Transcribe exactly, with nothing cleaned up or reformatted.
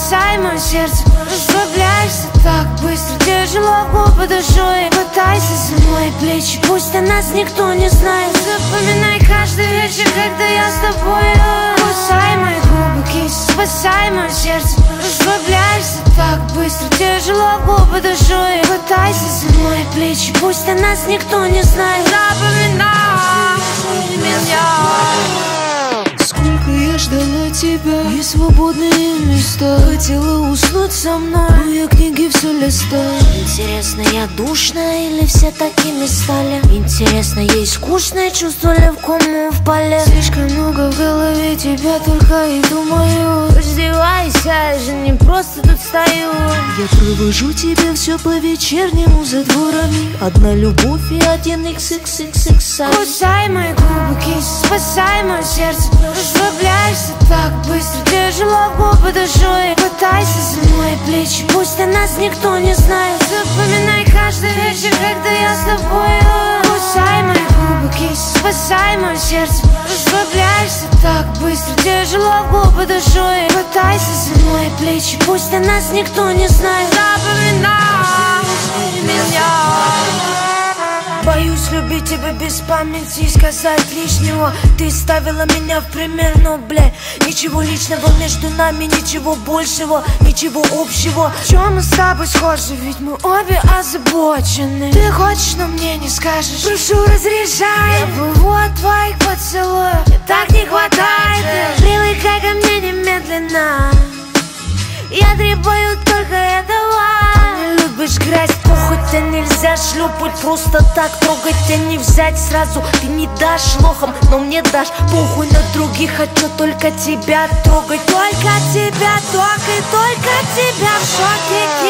Спасай мое сердце, расслабляешься так быстро. Тяжело в губы душой, хватайся за мои плечи. Пусть о нас никто не знает. Запоминай каждый вечер, когда я с тобой. Кусай мои губы, кисть, спасай мое сердце. Расслабляешься так быстро. Тяжело в губы душой, хватайся за мои плечи. Пусть о нас никто не знает. Запоминай меня. Сколько я ждала тебя, и свободные места. Хотела уснуть со мной, но я книги все листаю. Интересно, я душная или все такими стали? Интересно, ей скучно, чувствовали в кому впали? Слишком много в голове тебя, только и думаю. Раздевайся, я же не просто тут стою. Я провожу тебя все по вечернему за дворами. Одна любовь и один икс икс икс икс. Кусай мои губы, кисть, спасай мое сердце. Расслабляешься так быстро. Тяжело в губы душой, хватайся за мои плечи. Пусть о нас никто не знает. Запоминай каждый вечер, когда я с тобой. Кусай мои губы, кисть, спасай мое сердце. Расслабляешься так быстро. Тяжело в губы душой, хватайся за мои плечи. Пусть о нас никто не знает. Запоминай меня. Боюсь любить тебя без памяти и сказать лишнего. Ты ставила меня в пример, но, бля, ничего личного между нами, ничего большего, ничего общего. В чем мы с тобой схожи, ведь мы обе озабочены. Ты хочешь, но мне не скажешь. Прошу, разрешай. Я плыву от твоих поцелуев, мне так не хватает. Привыкай ко мне немедленно. Я требую только этого. Не любишь грязь, похоть, а нельзя шлепать просто так. Трогать, а не взять сразу. Ты не дашь лохом, но мне дашь. Похуй на других, хочу только тебя трогать. Только тебя, только, только тебя в шоке.